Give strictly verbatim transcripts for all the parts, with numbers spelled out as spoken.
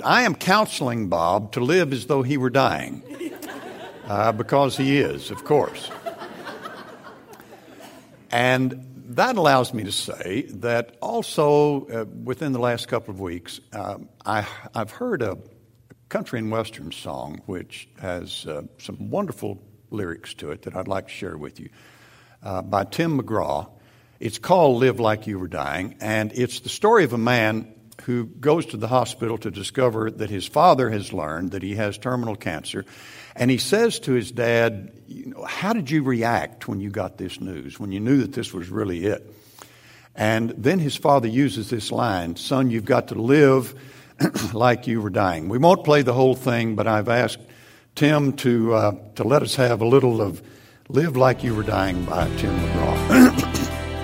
I am counseling Bob to live as though he were dying, uh, because he is, of course. And that allows me to say that also uh, within the last couple of weeks, uh, I, I've heard a country and western song which has uh, some wonderful lyrics to it that I'd like to share with you, uh, by Tim McGraw. It's called Live Like You Were Dying, and it's the story of a man who goes to the hospital to discover that his father has learned that he has terminal cancer. And he says to his dad, you know, how did you react when you got this news, when you knew that this was really it? And then his father uses this line, son, you've got to live like you were dying. We won't play the whole thing, but I've asked Tim to uh, to let us have a little of Live Like You Were Dying by Tim McGraw.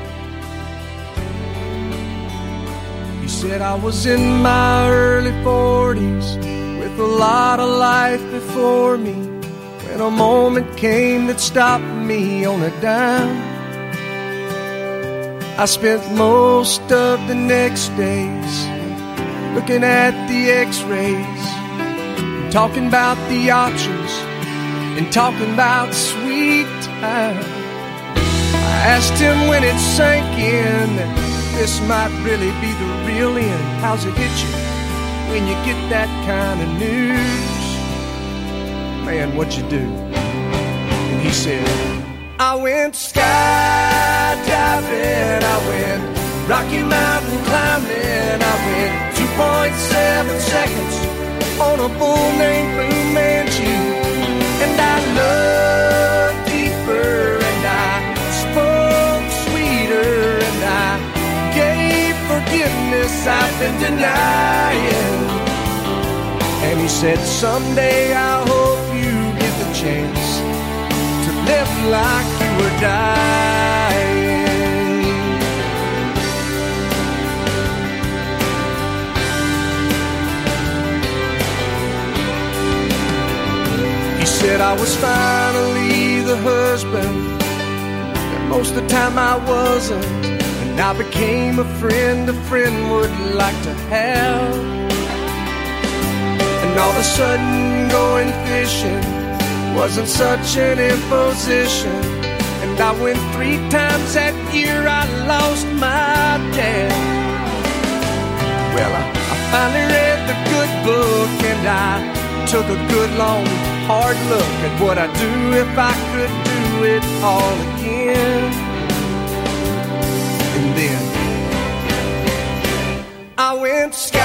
He said I was in my early forties with a lot of life before me when a moment came that stopped me on a dime. I spent most of the next days looking at the x-rays and talking about the options and talking about sweet time. I asked him when it sank in that this might really be the real end. How's it hit you when you get that kind of news? Man, what'd you do? And he said, I went skydiving, I went Rocky Mountain climbing, I went two point seven seconds on a bull named Blue Manchu. And I loved deeper, and I spoke sweeter, and I gave forgiveness I've been denying. And he said, someday I hope you get the chance to live like you were dying. He said I was finally the husband that most of the time I wasn't. And I became a friend a friend would like to have. And all of a sudden going fishing wasn't such an imposition. And I went three times that year, I lost my dad. Well, I, I finally read the good book, and I took a good long hard look at what I'd do if I could do it all again. And then I went skydiving,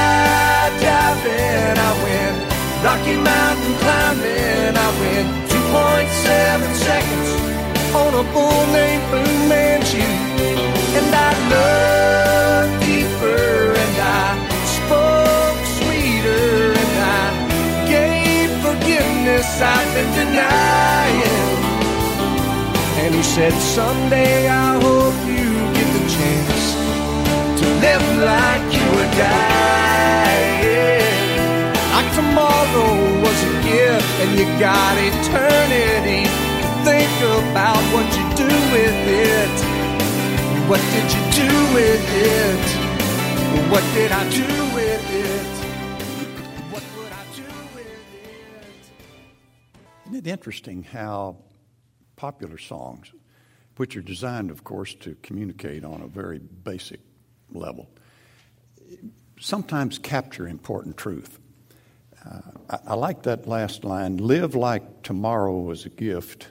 I went Rocky Mountain climbing, I went two point seven seconds on a bull named Blue Manchu. And I loved deeper, and I spoke sweeter, and I gave forgiveness I've been denying. And he said, someday I hope you get the chance to live like you were dying. Like tomorrow was a gift, and you got eternity to think about what you do with it. What did you do with it? What did I do with it? What would I do with it? Isn't it interesting how popular songs, which are designed, of course, to communicate on a very basic level, sometimes capture important truth. Uh, I, I like that last line, live like tomorrow was a gift,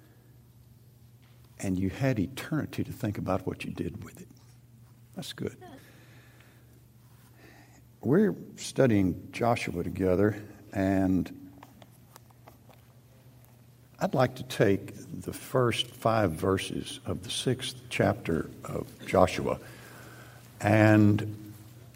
and you had eternity to think about what you did with it. That's good. We're studying Joshua together, and I'd like to take the first five verses of the sixth chapter of Joshua and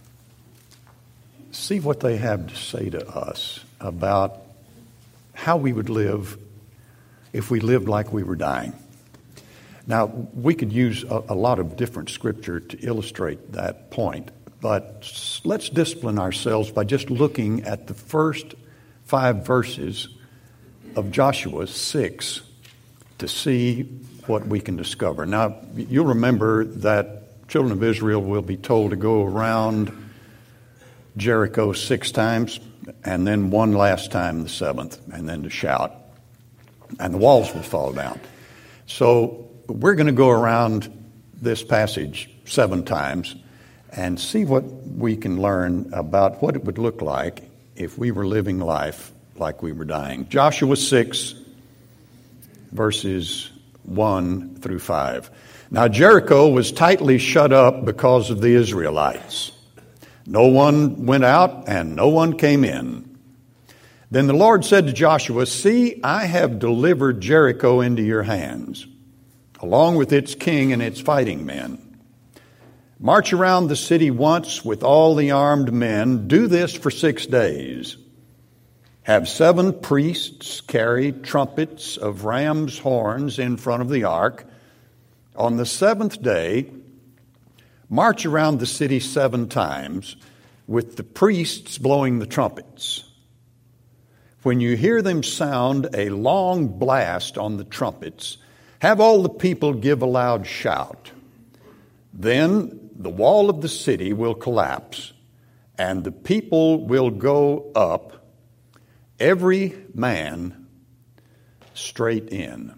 see what they have to say to us about how we would live if we lived like we were dying. Now, we could use a, a lot of different scripture to illustrate that point, but let's discipline ourselves by just looking at the first five verses of Joshua six to see what we can discover. Now, you'll remember that children of Israel will be told to go around Jericho six times, and then one last time the seventh, and then to shout. And the walls will fall down. So we're going to go around this passage seven times and see what we can learn about what it would look like if we were living life like we were dying. Joshua six, verses one through five. Now Jericho was tightly shut up because of the Israelites. No one went out and no one came in. Then the Lord said to Joshua, "See, I have delivered Jericho into your hands, along with its king and its fighting men. March around the city once with all the armed men. Do this for six days. Have seven priests carry trumpets of ram's horns in front of the ark. On the seventh day, march around the city seven times with the priests blowing the trumpets. When you hear them sound a long blast on the trumpets, have all the people give a loud shout. Then the wall of the city will collapse, and the people will go up, every man straight in."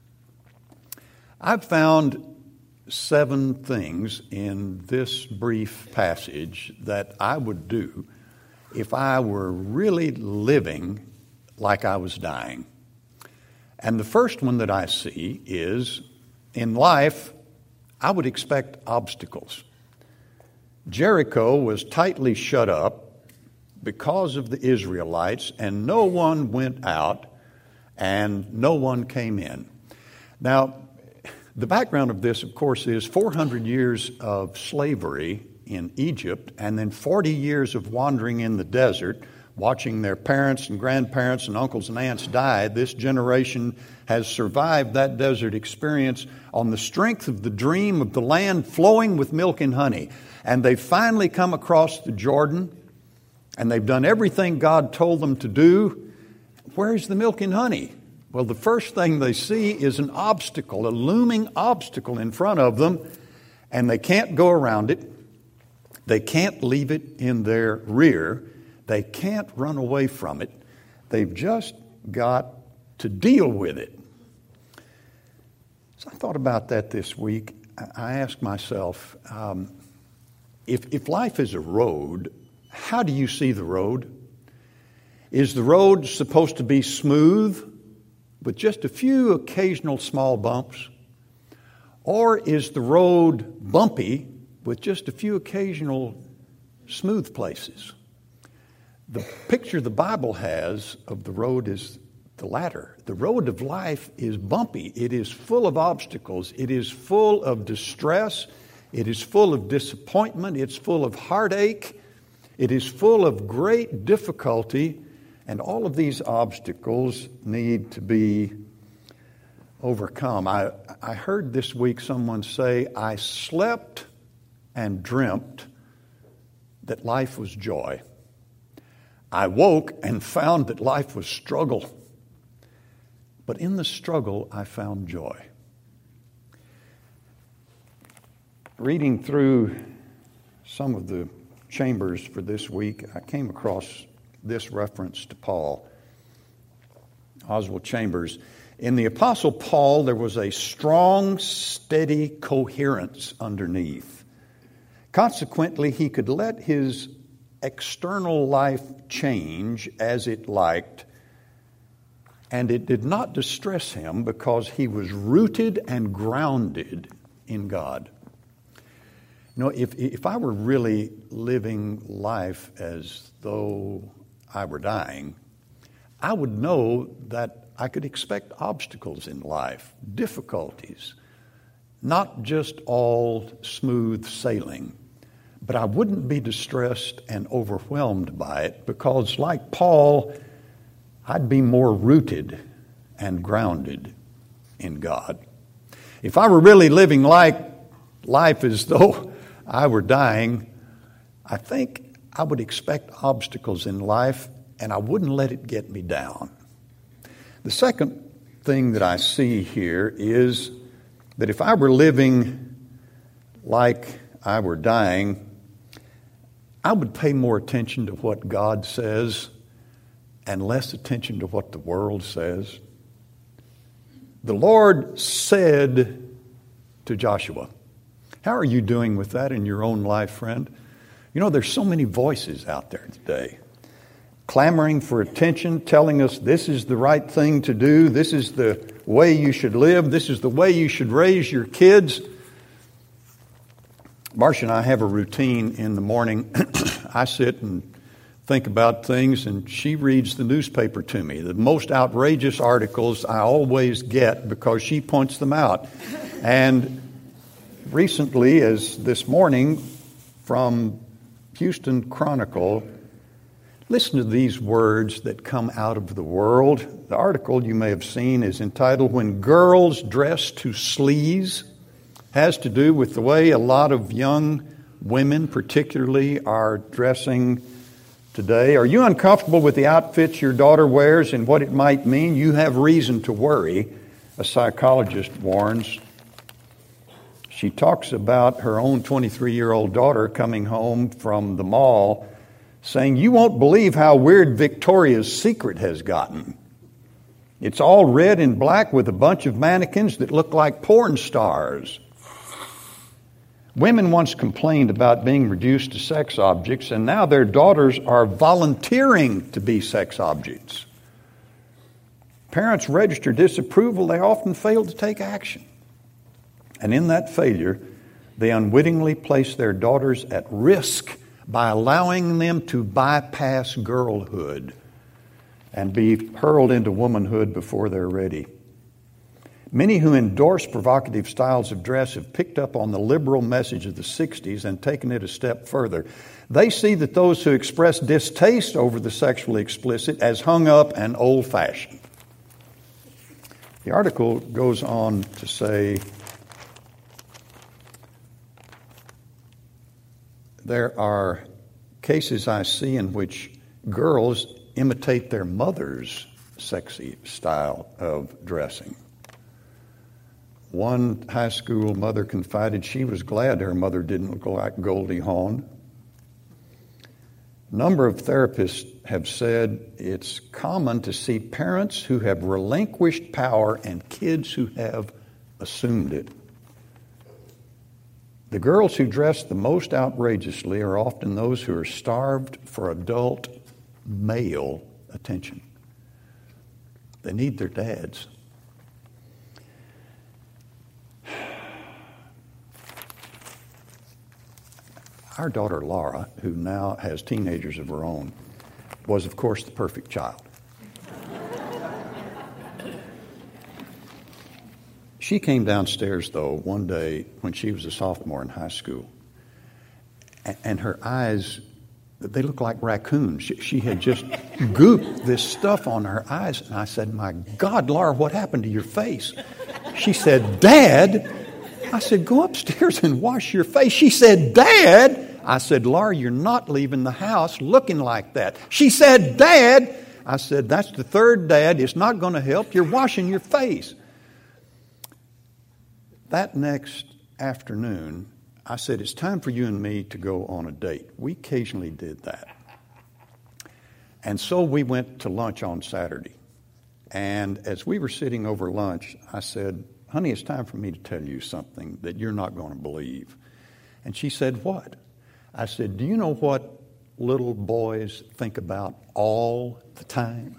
I've found seven things in this brief passage that I would do if I were really living like I was dying. And the first one that I see is, in life, I would expect obstacles. Jericho was tightly shut up because of the Israelites, and no one went out and no one came in. Now, the background of this, of course, is four hundred years of slavery in Egypt and then forty years of wandering in the desert, watching their parents and grandparents and uncles and aunts die. This generation has survived that desert experience on the strength of the dream of the land flowing with milk and honey. And they've finally come across the Jordan, and they've done everything God told them to do. Where's the milk and honey? Well, the first thing they see is an obstacle, a looming obstacle in front of them, and they can't go around it. They can't leave it in their rear. They can't run away from it. They've just got to deal with it. So I thought about that this week. I asked myself, um, if, if life is a road, how do you see the road? Is the road supposed to be smooth with just a few occasional small bumps? Or is the road bumpy with just a few occasional smooth places? The picture the Bible has of the road is the latter. The road of life is bumpy. It is full of obstacles. It is full of distress. It is full of disappointment. It's full of heartache. It is full of great difficulty. And all of these obstacles need to be overcome. I, I heard this week someone say, "I slept and dreamt that life was joy. I woke and found that life was struggle. But in the struggle, I found joy." Reading through some of the chambers for this week, I came across this reference to Paul. Oswald Chambers. In the Apostle Paul, there was a strong, steady coherence underneath. Consequently, he could let his external life change as it liked, and it did not distress him because he was rooted and grounded in God. You know, if, if I were really living life as though I were dying, I would know that I could expect obstacles in life, difficulties, not just all smooth sailing. But I wouldn't be distressed and overwhelmed by it because, like Paul, I'd be more rooted and grounded in God. If I were really living like life as though I were dying, I think I would expect obstacles in life, and I wouldn't let it get me down. The second thing that I see here is that if I were living like I were dying, I would pay more attention to what God says and less attention to what the world says. The Lord said to Joshua, how are you doing with that in your own life, friend? You know, there's so many voices out there today, clamoring for attention, telling us this is the right thing to do, this is the way you should live, this is the way you should raise your kids. Marcia and I have a routine in the morning. I sit and think about things, and she reads the newspaper to me. The most outrageous articles I always get because she points them out. And recently, as this morning, from Houston Chronicle, listen to these words that come out of the world. The article you may have seen is entitled, When Girls Dress to Sleaze. Has to do with the way a lot of young women particularly are dressing today. Are you uncomfortable with the outfits your daughter wears and what it might mean? You have reason to worry, a psychologist warns. She talks about her own twenty-three-year-old daughter coming home from the mall saying, you won't believe how weird Victoria's Secret has gotten. It's all red and black with a bunch of mannequins that look like porn stars. Women once complained about being reduced to sex objects, and now their daughters are volunteering to be sex objects. Parents register disapproval, they often fail to take action. And in that failure, they unwittingly place their daughters at risk by allowing them to bypass girlhood and be hurled into womanhood before they're ready. Many who endorse provocative styles of dress have picked up on the liberal message of the sixties and taken it a step further. They see that those who express distaste over the sexually explicit as hung up and old-fashioned. The article goes on to say, there are cases I see in which girls imitate their mother's sexy style of dressing. One high school mother confided she was glad her mother didn't look like Goldie Hawn. A number of therapists have said it's common to see parents who have relinquished power and kids who have assumed it. The girls who dress the most outrageously are often those who are starved for adult male attention. They need their dads. Our daughter Laura, who now has teenagers of her own, was of course the perfect child. She came downstairs, though, one day when she was a sophomore in high school, and her eyes, they looked like raccoons. She, she had just gooped this stuff on her eyes, and I said, my God, Laura, what happened to your face? She said, Dad. I said, go upstairs and wash your face. She said, Dad. I said, Laura, you're not leaving the house looking like that. She said, Dad. I said, that's the third dad. It's not going to help. You're washing your face. That next afternoon, I said, it's time for you and me to go on a date. We occasionally did that. And so we went to lunch on Saturday. And as we were sitting over lunch, I said, honey, it's time for me to tell you something that you're not going to believe. And she said, what? I said, do you know what little boys think about all the time?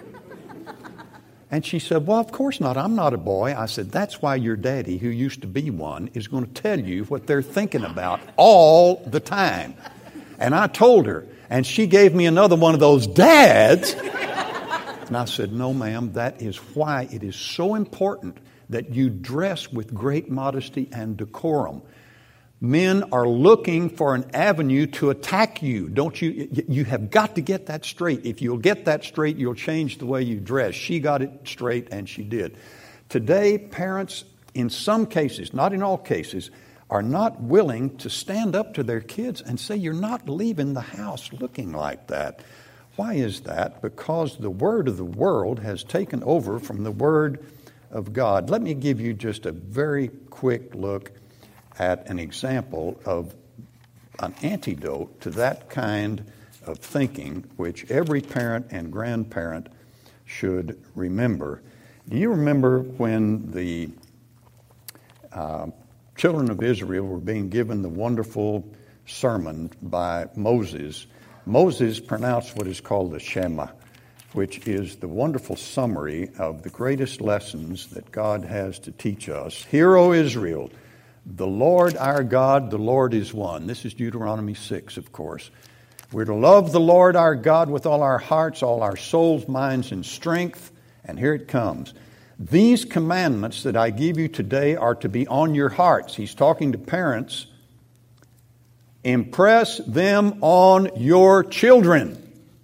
And she said, well, of course not. I'm not a boy. I said, that's why your daddy, who used to be one, is going to tell you what they're thinking about all the time. And I told her, and she gave me another one of those dads. And I said, no, ma'am, that is why it is so important that you dress with great modesty and decorum. Men are looking for an avenue to attack you. Don't you? You have got to get that straight. If you'll get that straight, you'll change the way you dress. She got it straight, and she did. Today, parents, in some cases, not in all cases, are not willing to stand up to their kids and say, you're not leaving the house looking like that. Why is that? Because the word of the world has taken over from the word of God. Let me give you just a very quick look at an example of an antidote to that kind of thinking, which every parent and grandparent should remember. Do you remember when the uh, children of Israel were being given the wonderful sermon by Moses? Moses pronounced what is called the Shema, which is the wonderful summary of the greatest lessons that God has to teach us. Hear, O Israel, the Lord our God, the Lord is one. This is Deuteronomy six, of course. We're to love the Lord our God with all our hearts, all our souls, minds, and strength. And here it comes. These commandments that I give you today are to be on your hearts. He's talking to parents. Impress them on your children.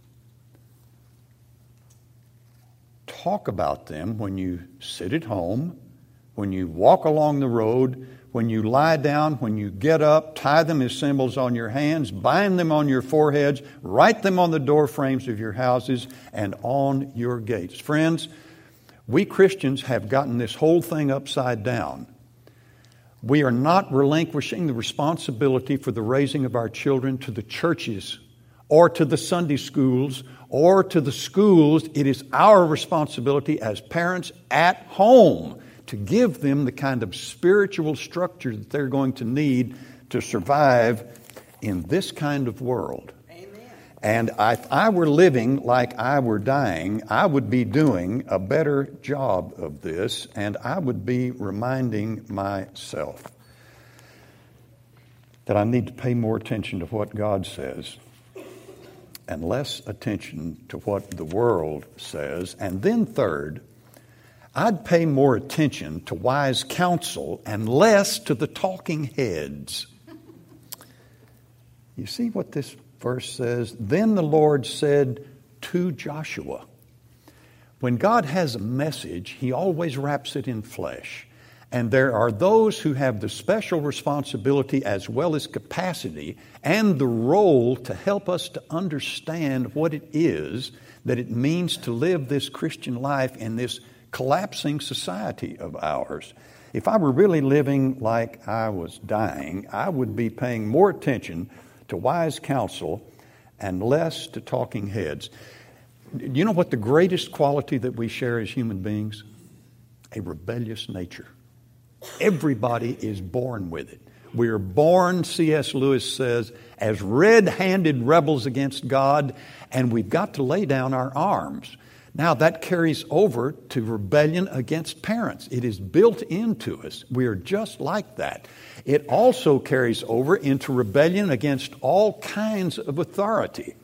Talk about them when you sit at home, when you walk along the road, when you lie down, when you get up. Tie them as symbols on your hands, bind them on your foreheads, write them on the door frames of your houses and on your gates. Friends, we Christians have gotten this whole thing upside down. We are not relinquishing the responsibility for the raising of our children to the churches or to the Sunday schools or to the schools. It is our responsibility as parents at home to give them the kind of spiritual structure that they're going to need to survive in this kind of world. Amen. And if I were living like I were dying, I would be doing a better job of this, and I would be reminding myself that I need to pay more attention to what God says and less attention to what the world says. And then third, I'd pay more attention to wise counsel and less to the talking heads. You see what this verse says? Then the Lord said to Joshua. When God has a message, He always wraps it in flesh. And there are those who have the special responsibility as well as capacity and the role to help us to understand what it is that it means to live this Christian life in this collapsing society of ours. If I were really living like I was dying, I would be paying more attention to wise counsel and less to talking heads. You know what the greatest quality that we share as human beings? A rebellious nature. Everybody is born with it. We are born, C S Lewis says, as red-handed rebels against God, and we've got to lay down our arms. Now, that carries over to rebellion against parents. It is built into us. We are just like that. It also carries over into rebellion against all kinds of authority.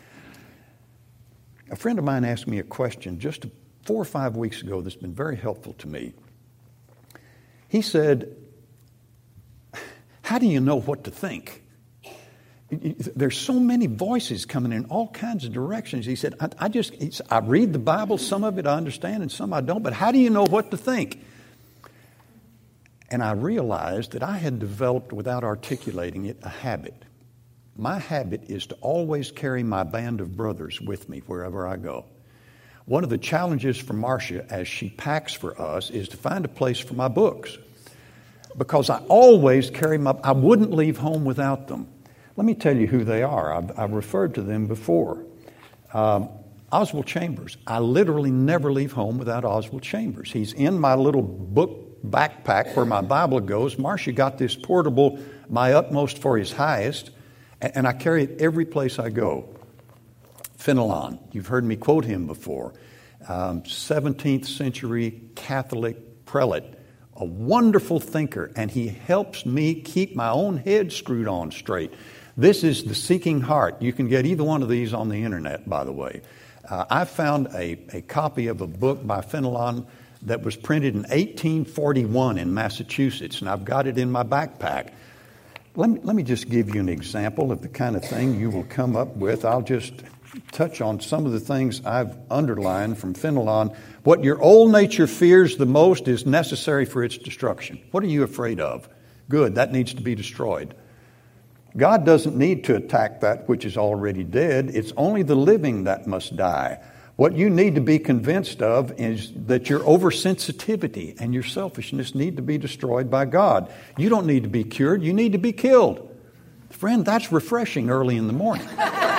A friend of mine asked me a question just four or five weeks ago that's been very helpful to me. He said, how do you know what to think? There's so many voices coming in all kinds of directions. He said, I, I just, he said, I read the Bible, some of it I understand and some I don't, but how do you know what to think? And I realized that I had developed, without articulating it, a habit. My habit is to always carry my band of brothers with me wherever I go. One of the challenges for Marcia as she packs for us is to find a place for my books. Because I always carry my, I wouldn't leave home without them. Let me tell you who they are. I've, I've referred to them before. Um, Oswald Chambers. I literally never leave home without Oswald Chambers. He's in my little book backpack where my Bible goes. Marcia got this portable, My Utmost for His Highest, and, and I carry it every place I go. Fenelon, you've heard me quote him before. Um, seventeenth century Catholic prelate. A wonderful thinker, and he helps me keep my own head screwed on straight. This is The Seeking Heart. You can get either one of these on the internet, by the way. Uh, I found a, a copy of a book by Fenelon that was printed in eighteen forty-one in Massachusetts, and I've got it in my backpack. Let me, let me just give you an example of the kind of thing you will come up with. I'll just touch on some of the things I've underlined from Fenelon. What your old nature fears the most is necessary for its destruction. What are you afraid of? Good, that needs to be destroyed. God doesn't need to attack that which is already dead. It's only the living that must die. What you need to be convinced of is that your oversensitivity and your selfishness need to be destroyed by God. You don't need to be cured. You need to be killed. Friend, that's refreshing early in the morning.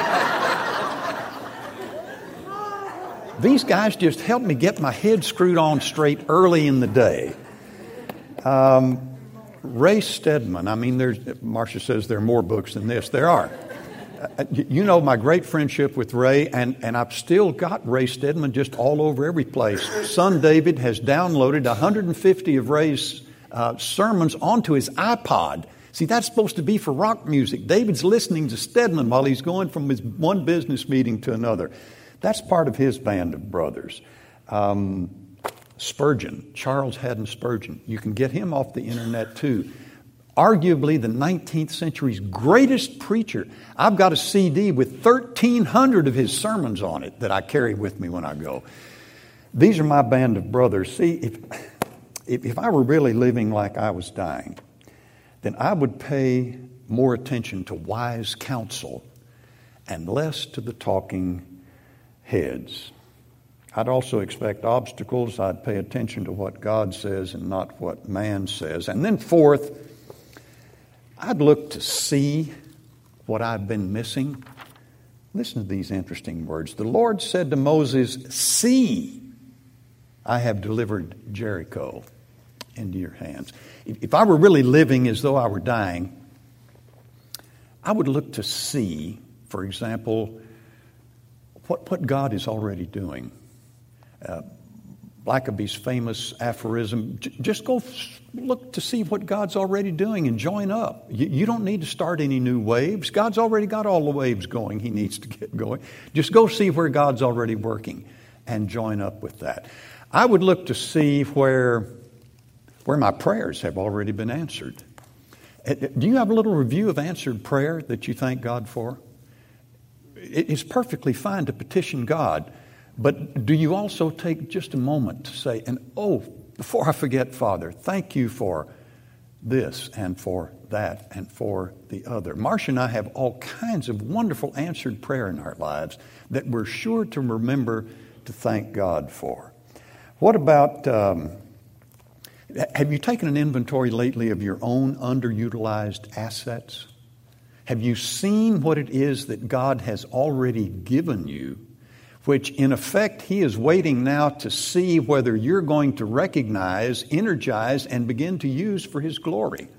These guys just help me get my head screwed on straight early in the day. Um, Ray Stedman, I mean, there's, Marcia says there are more books than this. There are. Uh, you know my great friendship with Ray, and, and I've still got Ray Stedman just all over every place. Son David has downloaded one hundred fifty of Ray's uh, sermons onto his iPod. See, that's supposed to be for rock music. David's listening to Stedman while he's going from his one business meeting to another. That's part of his band of brothers. Um, Spurgeon, Charles Haddon Spurgeon. You can get him off the internet too. Arguably the nineteenth century's greatest preacher. I've got a C D with thirteen hundred of his sermons on it that I carry with me when I go. These are my band of brothers. See, if, if, if I were really living like I was dying, then I would pay more attention to wise counsel and less to the talking heads. I'd also expect obstacles. I'd pay attention to what God says and not what man says. And then fourth, I'd look to see what I've been missing. Listen to these interesting words. The Lord said to Moses, "See, I have delivered Jericho into your hands." If I were really living as though I were dying, I would look to see, for example, what, what God is already doing. Uh, Blackaby's famous aphorism, j- just go f- look to see what God's already doing and join up. You, you don't need to start any new waves. God's already got all the waves going he needs to get going. Just go see where God's already working and join up with that. I would look to see where, where my prayers have already been answered. Do you have a little review of answered prayer that you thank God for? It's perfectly fine to petition God. But do you also take just a moment to say, and oh, before I forget, Father, thank you for this and for that and for the other. Marcia and I have all kinds of wonderful answered prayer in our lives that we're sure to remember to thank God for. What about, um, have you taken an inventory lately of your own underutilized assets? Have you seen what it is that God has already given you, which in effect He is waiting now to see whether you're going to recognize, energize, and begin to use for His glory?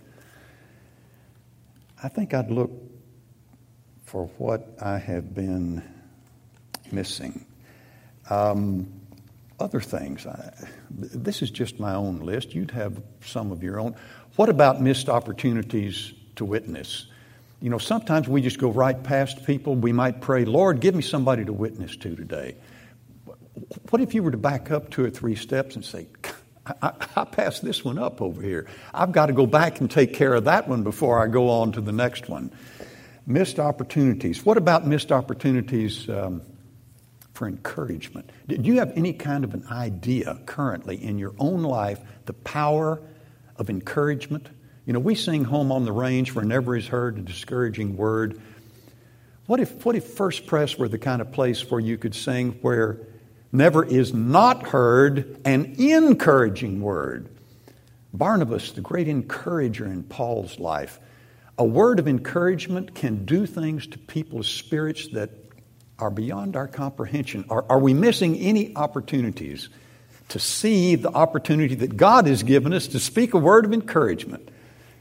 I think I'd look for what I have been missing. Um, other things. I, this is just my own list. You'd have some of your own. What about missed opportunities to witness? You know, sometimes we just go right past people. We might pray, "Lord, give me somebody to witness to today." What if you were to back up two or three steps and say, I, I, I passed this one up over here. I've got to go back and take care of that one before I go on to the next one. Missed opportunities. What about missed opportunities um, for encouragement? Do you have any kind of an idea currently in your own life, the power of encouragement? You know, we sing "Home on the Range, where never is heard a discouraging word." What if, what if First Press were the kind of place where you could sing where never is not heard an encouraging word? Barnabas, the great encourager in Paul's life. A word of encouragement can do things to people's spirits that are beyond our comprehension. Are, are we missing any opportunities to see the opportunity that God has given us to speak a word of encouragement?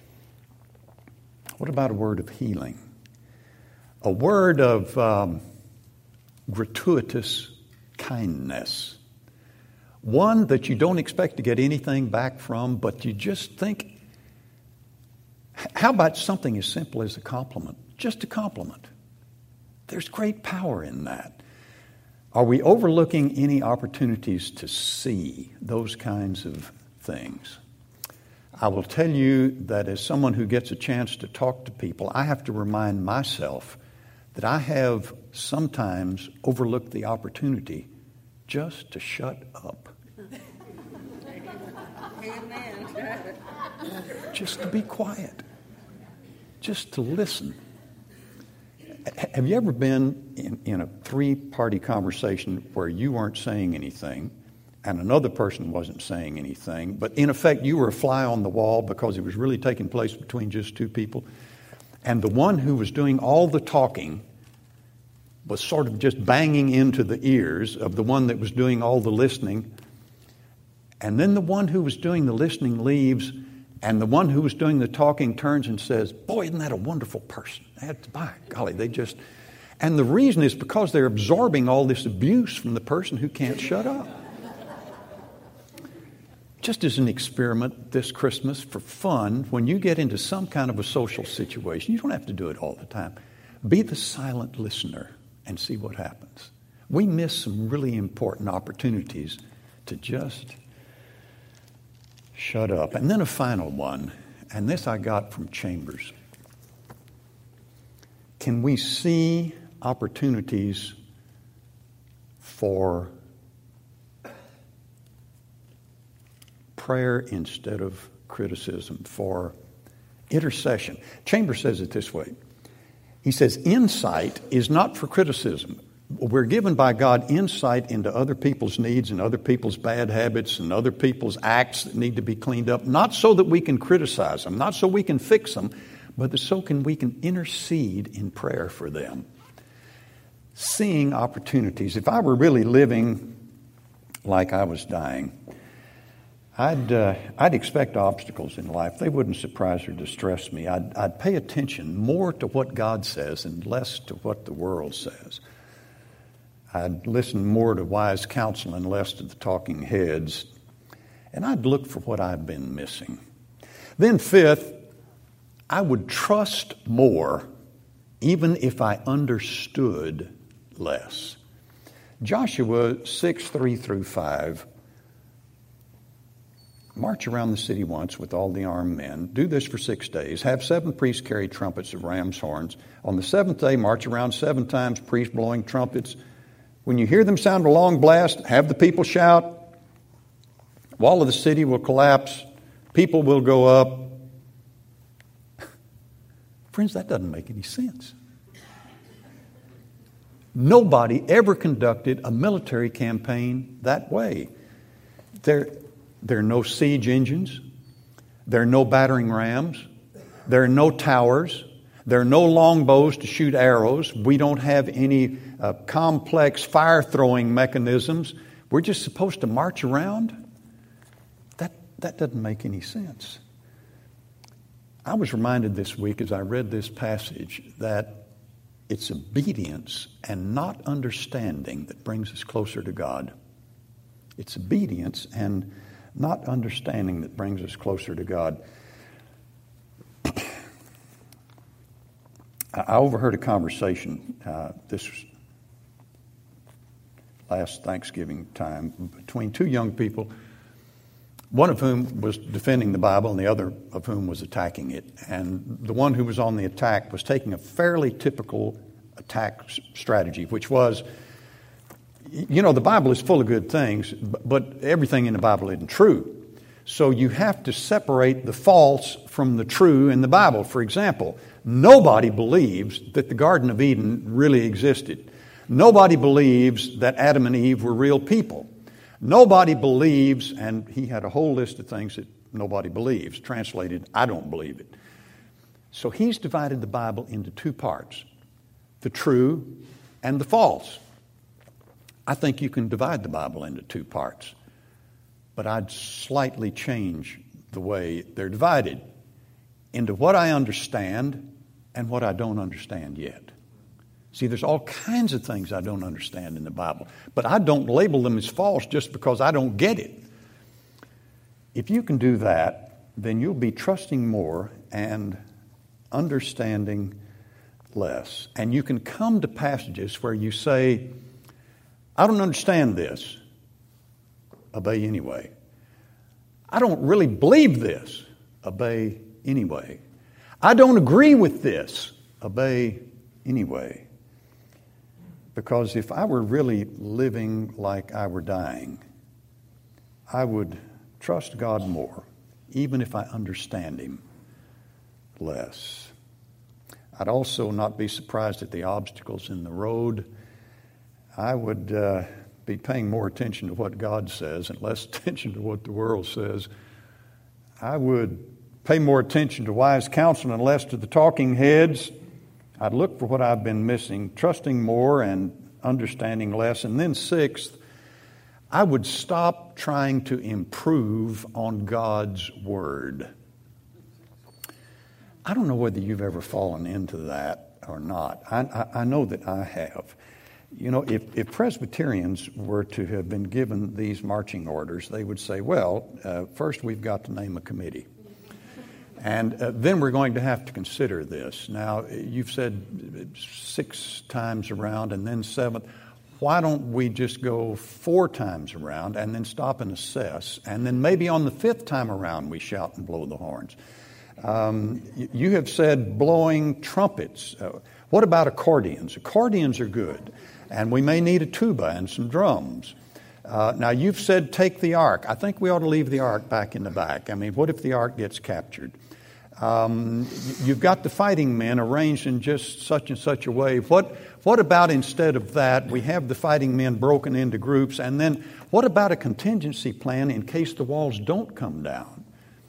What about a word of healing? A word of um, gratuitous kindness. One that you don't expect to get anything back from, but you just think, how about something as simple as a compliment? Just a compliment. There's great power in that. Are we overlooking any opportunities to see those kinds of things? I will tell you that as someone who gets a chance to talk to people, I have to remind myself that I have sometimes overlooked the opportunity just to shut up. Amen. Just to be quiet. Just to listen. Have you ever been in, in a three-party conversation where you weren't saying anything and another person wasn't saying anything, but in effect you were a fly on the wall because it was really taking place between just two people? And the one who was doing all the talking was sort of just banging into the ears of the one that was doing all the listening. And then the one who was doing the listening leaves, and the one who was doing the talking turns and says, boy, isn't that a wonderful person? That's, by golly, they just... And the reason is because they're absorbing all this abuse from the person who can't shut up. Just as an experiment this Christmas for fun, when you get into some kind of a social situation, you don't have to do it all the time. Be the silent listener and see what happens. We miss some really important opportunities to just shut up. And then a final one, and this I got from Chambers. Can we see opportunities for prayer instead of criticism, for intercession? Chambers says it this way. He says, insight is not for criticism. We're given by God insight into other people's needs and other people's bad habits and other people's acts that need to be cleaned up, not so that we can criticize them, not so we can fix them, but so can we can intercede in prayer for them. Seeing opportunities. If I were really living like I was dying, I'd uh, I'd expect obstacles in life. They wouldn't surprise or distress me. I'd, I'd pay attention more to what God says and less to what the world says. I'd listen more to wise counsel and less to the talking heads. And I'd look for what I've been missing. Then fifth, I would trust more even if I understood less. Joshua six, three through five. March around the city once with all the armed men. Do this for six days. Have seven priests carry trumpets of ram's horns. On the seventh day, march around seven times, priests blowing trumpets. When you hear them sound a long blast, have the people shout. Wall of the city will collapse. People will go up. Friends, that doesn't make any sense. Nobody ever conducted a military campaign that way. There, there are no siege engines. There are no battering rams. There are no towers. There are no longbows to shoot arrows. We don't have any uh, complex fire-throwing mechanisms. We're just supposed to march around? That, that doesn't make any sense. I was reminded this week as I read this passage that it's obedience and not understanding that brings us closer to God. It's obedience and not understanding that brings us closer to God. I overheard a conversation uh, this last Thanksgiving time between two young people, one of whom was defending the Bible and the other of whom was attacking it. And the one who was on the attack was taking a fairly typical attack strategy, which was, you know, the Bible is full of good things, but everything in the Bible isn't true. So you have to separate the false from the true in the Bible. For example, nobody believes that the Garden of Eden really existed. Nobody believes that Adam and Eve were real people. Nobody believes, and he had a whole list of things that nobody believes. Translated, I don't believe it. So he's divided the Bible into two parts, the true and the false. I think you can divide the Bible into two parts, but I'd slightly change the way they're divided into what I understand and what I don't understand yet. See, there's all kinds of things I don't understand in the Bible, but I don't label them as false just because I don't get it. If you can do that, then you'll be trusting more and understanding less. And you can come to passages where you say, I don't understand this. Obey anyway. I don't really believe this. Obey anyway. I don't agree with this. Obey anyway. Because if I were really living like I were dying, I would trust God more, even if I understand Him less. I'd also not be surprised at the obstacles in the road. I would uh, be paying more attention to what God says and less attention to what the world says. I would pay more attention to wise counsel and less to the talking heads. I'd look for what I've been missing, trusting more and understanding less. And then sixth, I would stop trying to improve on God's Word. I don't know whether you've ever fallen into that or not. I, I, I know that I have. You know, if, if Presbyterians were to have been given these marching orders, they would say, well, uh, first we've got to name a committee. And uh, then we're going to have to consider this. Now, you've said six times around and then seventh. Why don't we just go four times around and then stop and assess? And then maybe on the fifth time around we shout and blow the horns. Um, you have said blowing trumpets. Uh, what about accordions? Accordions are good. And we may need a tuba and some drums. Uh, now, you've said take the ark. I think we ought to leave the ark back in the back. I mean, what if the ark gets captured? Um, you've got the fighting men arranged in just such and such a way. What, what about instead of that, we have the fighting men broken into groups, and then what about a contingency plan in case the walls don't come down?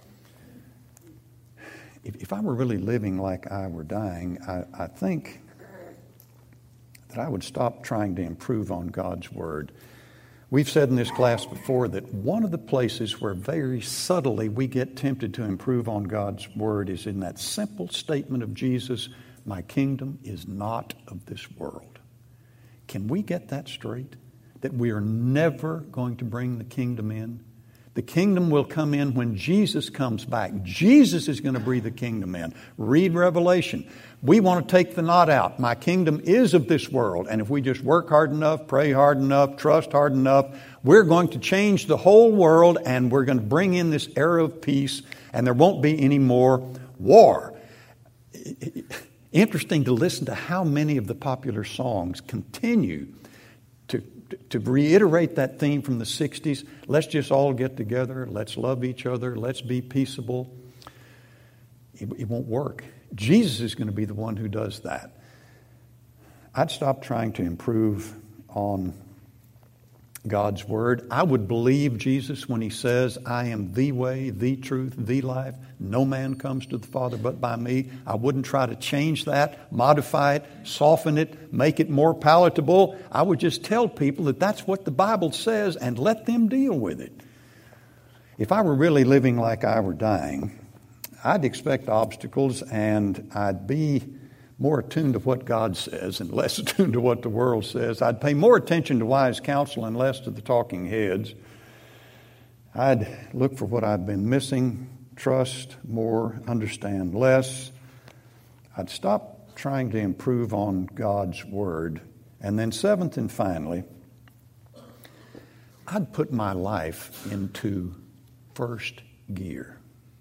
If, if I were really living like I were dying, I, I think that I would stop trying to improve on God's Word. We've said in this class before that one of the places where very subtly we get tempted to improve on God's Word is in that simple statement of Jesus, my kingdom is not of this world. Can we get that straight? That we are never going to bring the kingdom in? The kingdom will come in when Jesus comes back. Jesus is going to bring the kingdom in. Read Revelation. We want to take the knot out. My kingdom is of this world. And if we just work hard enough, pray hard enough, trust hard enough, we're going to change the whole world and we're going to bring in this era of peace and there won't be any more war. Interesting to listen to how many of the popular songs continue to to reiterate that theme from the sixties. Let's just all get together. Let's love each other. Let's be peaceable. It, it won't work. Jesus is going to be the one who does that. I'd stop trying to improve on God's Word. I would believe Jesus when He says, I am the way, the truth, the life. No man comes to the Father but by me. I wouldn't try to change that, modify it, soften it, make it more palatable. I would just tell people that that's what the Bible says and let them deal with it. If I were really living like I were dying, I'd expect obstacles and I'd be more attuned to what God says and less attuned to what the world says. I'd pay more attention to wise counsel and less to the talking heads. I'd look for what I've been missing, trust more, understand less. I'd stop trying to improve on God's Word. And then seventh and finally, I'd put my life into first gear.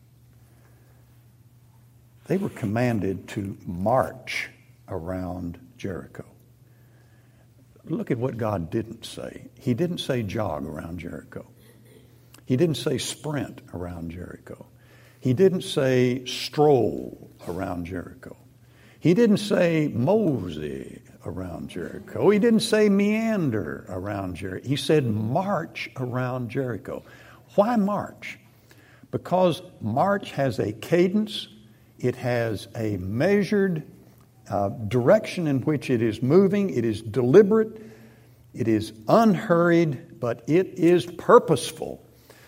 They were commanded to march around Jericho. Look at what God didn't say. He didn't say jog around Jericho. He didn't say sprint around Jericho. He didn't say stroll around Jericho. He didn't say mosey around Jericho. He didn't say meander around Jericho. He said march around Jericho. Why march? Because march has a cadence. It has a measured uh, direction in which it is moving. It is deliberate. It is unhurried, but it is purposeful.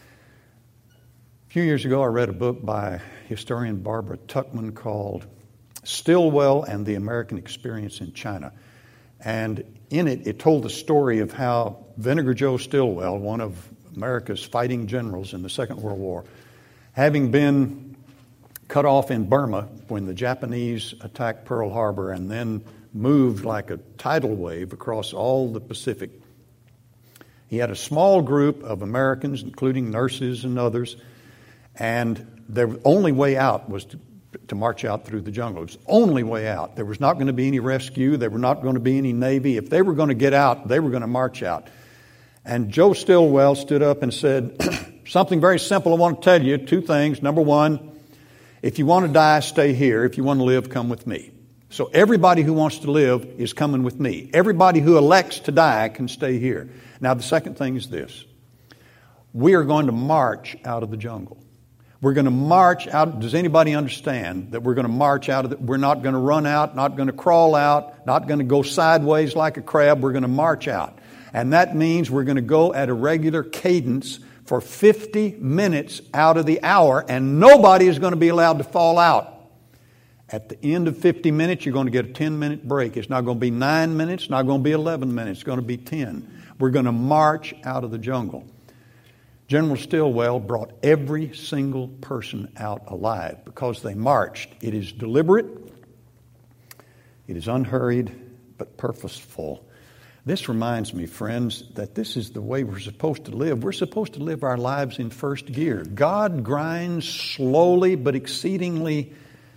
A few years ago, I read a book by historian Barbara Tuchman called Stilwell and the American Experience in China. And in it, it told the story of how Vinegar Joe Stilwell, one of America's fighting generals in the Second World War, having been cut off in Burma when the Japanese attacked Pearl Harbor and then moved like a tidal wave across all the Pacific. He had a small group of Americans, including nurses and others, and the only way out was to, to march out through the jungle. It was the only way out. There was not going to be any rescue. There were not going to be any Navy. If they were going to get out, they were going to march out. And Joe Stilwell stood up and said, something very simple I want to tell you, two things. Number one, if you want to die, stay here. If you want to live, come with me. So everybody who wants to live is coming with me. Everybody who elects to die can stay here. Now, the second thing is this. We are going to march out of the jungle. We're going to march out. Does anybody understand that we're going to march out of the, we're not going to run out, not going to crawl out, not going to go sideways like a crab. We're going to march out. And that means we're going to go at a regular cadence for fifty minutes out of the hour, and nobody is going to be allowed to fall out. At the end of fifty minutes, you're going to get a ten-minute break. It's not going to be nine minutes, it's not going to be eleven minutes, it's going to be ten. We're going to march out of the jungle. General Stilwell brought every single person out alive because they marched. It is deliberate, it is unhurried, but purposeful. This reminds me, friends, that this is the way we're supposed to live. We're supposed to live our lives in first gear. God grinds slowly but exceedingly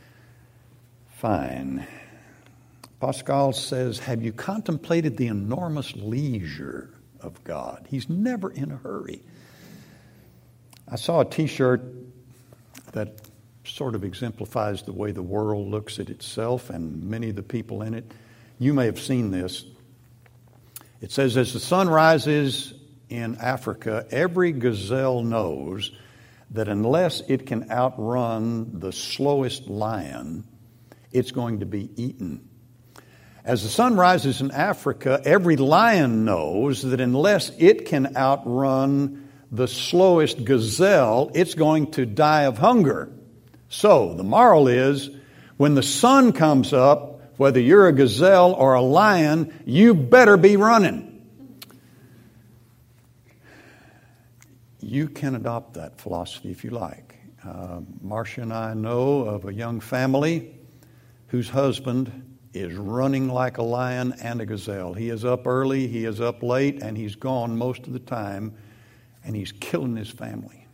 fine. Pascal says, have you contemplated the enormous leisure of God? He's never in a hurry. I saw a t-shirt that sort of exemplifies the way the world looks at itself and many of the people in it. You may have seen this. It says, as the sun rises in Africa, every gazelle knows that unless it can outrun the slowest lion, it's going to be eaten. As the sun rises in Africa, every lion knows that unless it can outrun the slowest gazelle, it's going to die of hunger. So, the moral is, when the sun comes up, whether you're a gazelle or a lion, you better be running. You can adopt that philosophy if you like. Uh, Marcia and I know of a young family whose husband is running like a lion and a gazelle. He is up early, he is up late, and he's gone most of the time, and he's killing his family.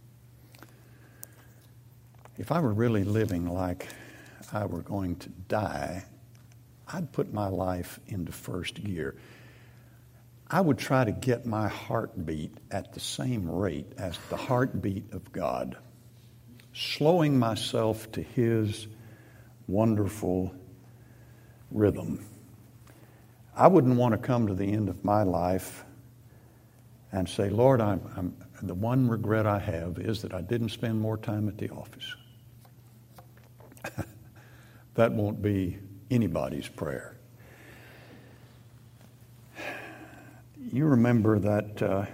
If I were really living like I were going to die, I'd put my life into first gear. I would try to get my heartbeat at the same rate as the heartbeat of God, slowing myself to His wonderful rhythm. I wouldn't want to come to the end of my life and say, Lord, I'm, I'm, the one regret I have is that I didn't spend more time at the office. That won't be anybody's prayer. You remember that uh,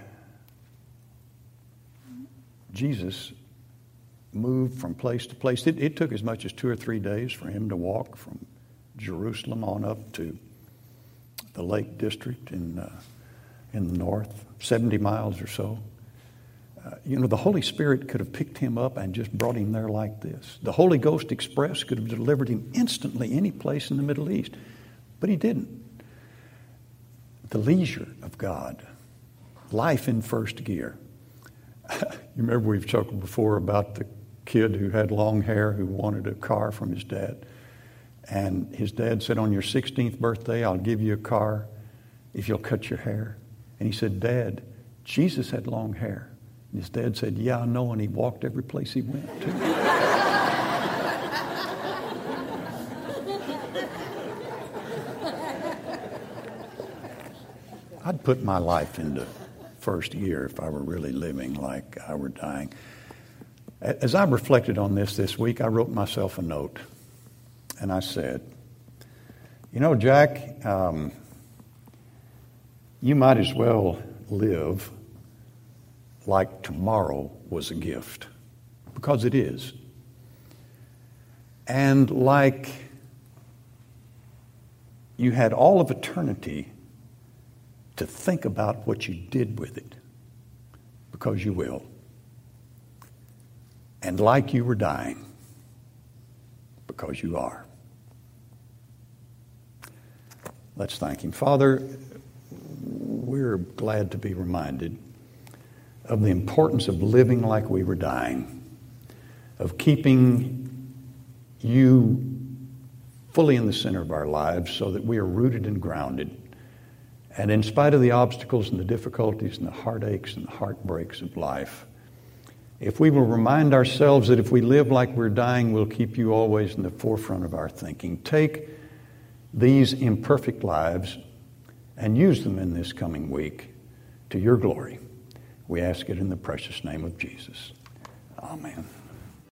Jesus moved from place to place. It, it took as much as two or three days for him to walk from Jerusalem on up to the Lake District in uh, in the north, seventy miles or so. Uh, you know, the Holy Spirit could have picked him up and just brought him there like this. The Holy Ghost Express could have delivered him instantly any place in the Middle East, but he didn't. The leisure of God, life in first gear. You remember we've talked before about the kid who had long hair who wanted a car from his dad. And his dad said, on your sixteenth birthday, I'll give you a car if you'll cut your hair. And he said, Dad, Jesus had long hair. And his dad said, yeah, I know, and he walked every place he went to. I'd put my life into first gear if I were really living like I were dying. As I reflected on this this week, I wrote myself a note. And I said, you know, Jack, um, you might as well live like tomorrow was a gift, because it is. And like you had all of eternity to think about what you did with it, because you will. And like you were dying, because you are. Let's thank Him. Father, we're glad to be reminded of the importance of living like we were dying, of keeping You fully in the center of our lives so that we are rooted and grounded. And in spite of the obstacles and the difficulties and the heartaches and the heartbreaks of life, if we will remind ourselves that if we live like we're dying, we'll keep You always in the forefront of our thinking. Take these imperfect lives and use them in this coming week to Your glory. We ask it in the precious name of Jesus. Amen.